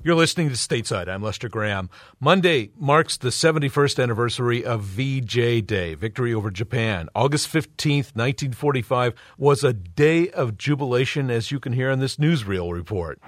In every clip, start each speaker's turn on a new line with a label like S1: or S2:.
S1: You're listening to Stateside. I'm Lester Graham. Monday marks the 71st anniversary of VJ Day, Victory over Japan. August 15th, 1945, was a day of jubilation, as you can hear in this newsreel report.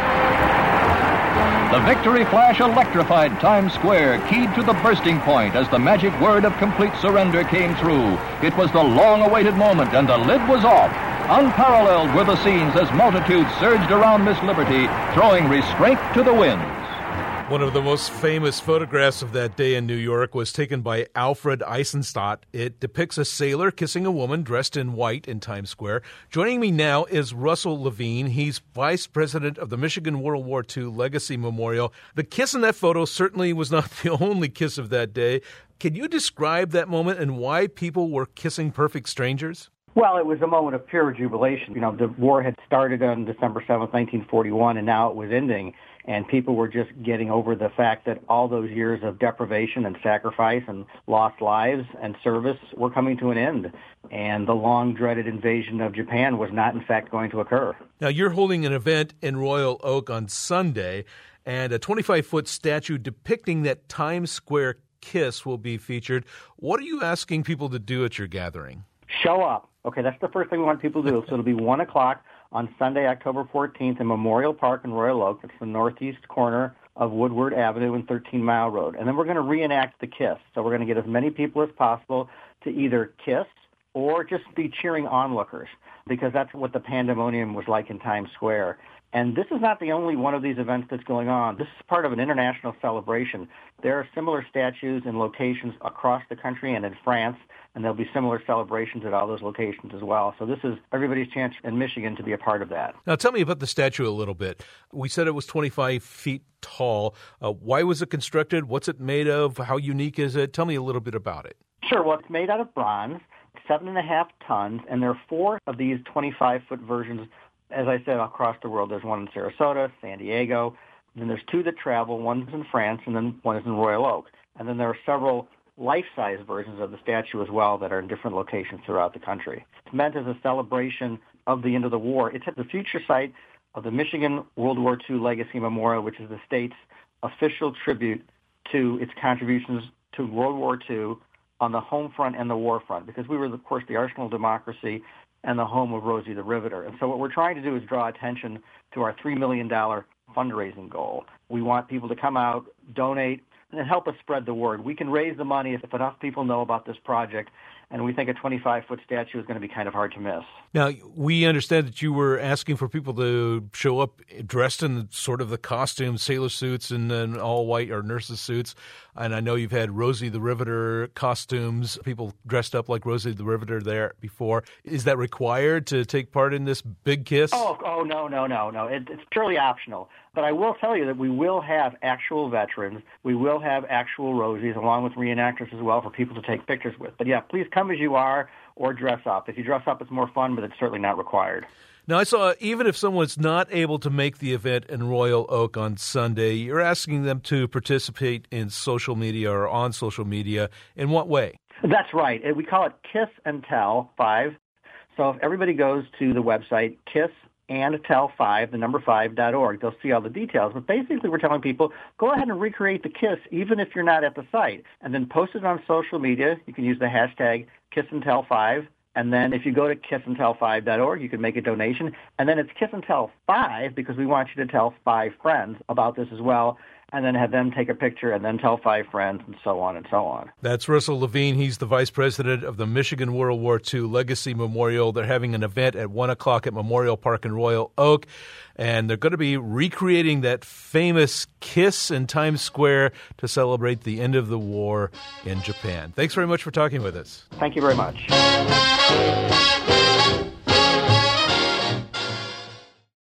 S2: The victory flash electrified Times Square, keyed to the bursting point as the magic word of complete surrender came through. It was the long-awaited moment, and the lid was off. Unparalleled were the scenes as multitudes surged around Miss Liberty, throwing restraint to the winds.
S1: One of the most famous photographs of that day in New York was taken by Alfred Eisenstadt. It depicts a sailor kissing a woman dressed in white in Times Square. Joining me now is Russell Levine. He's vice president of the Michigan World War II Legacy Memorial. The kiss in that photo certainly was not the only kiss of that day. Can you describe that moment and why people were kissing perfect strangers?
S3: Well, it was a moment of pure jubilation. You know, the war had started on December 7th, 1941, and now it was ending. And people were just getting over the fact that all those years of deprivation and sacrifice and lost lives and service were coming to an end. And the long-dreaded invasion of Japan was not, in fact, going to occur.
S1: Now, you're holding an event in Royal Oak on Sunday, and a 25-foot statue depicting that Times Square kiss will be featured. What are you asking people to do at your gathering?
S3: Show up. Okay, that's the first thing we want people to do. So it'll be 1 o'clock on Sunday, October 14th in Memorial Park in Royal Oak. It's the northeast corner of Woodward Avenue and 13 Mile Road. And then we're going to reenact the kiss. So we're going to get as many people as possible to either kiss or just be cheering onlookers, because that's what the pandemonium was like in Times Square. And this is not the only one of these events that's going on. This is part of an international celebration. There are similar statues in locations across the country and in France, and there'll be similar celebrations at all those locations as well. So this is everybody's chance in Michigan to be a part of that.
S1: Now, tell me about the statue a little bit. We said it was 25 feet tall. Why was it constructed? What's it made of? How unique is it? Tell me a little bit about it.
S3: Sure. Well, it's made out of bronze, 7.5 tons, and there are 4 of these 25-foot versions. As I said, across the world. There's one in Sarasota, San Diego, then there's 2 that travel. One's in France, and then one is in Royal Oak. And then there are several life-size versions of the statue as well that are in different locations throughout the country. It's meant as a celebration of the end of the war. It's at the future site of the Michigan World War II Legacy Memorial, which is the state's official tribute to its contributions to World War II on the home front and the war front, because we were, of course, the arsenal of democracy and the home of Rosie the Riveter. And so what we're trying to do is draw attention to our $3 million fundraising goal. We want people to come out, donate, and help us spread the word. We can raise the money if enough people know about this project, and we think a 25-foot statue is going to be kind of hard to miss.
S1: Now, we understand that you were asking for people to show up dressed in sort of the costume, sailor suits and all white or nurses' suits. And I know you've had Rosie the Riveter costumes, people dressed up like Rosie the Riveter there before. Is that required to take part in this big kiss?
S3: Oh, no. It's purely optional. But I will tell you that we will have actual veterans. We will have actual Rosies, along with reenactors as well, for people to take pictures with. But yeah, please come as you are or dress up. If you dress up, it's more fun, but it's certainly not required.
S1: Now, I saw even if someone's not able to make the event in Royal Oak on Sunday, you're asking them to participate in social media or on social media. In what way?
S3: That's right. We call it Kiss and Tell 5. So if everybody goes to the website kissandtell5, the number 5.org, they'll see all the details. But basically we're telling people, go ahead and recreate the kiss even if you're not at the site, and then post it on social media. You can use the hashtag kissandtell5. And then if you go to kissandtell5.org, you can make a donation. And then it's Kiss and Tell 5 because we want you to tell 5 friends about this as well, and then have them take a picture and then tell 5 friends and so on and so on.
S1: That's Russell Levine. He's the vice president of the Michigan World War II Legacy Memorial. They're having an event at 1 o'clock at Memorial Park in Royal Oak, and they're going to be recreating that famous kiss in Times Square to celebrate the end of the war in Japan. Thanks very much for talking with us.
S3: Thank you very much.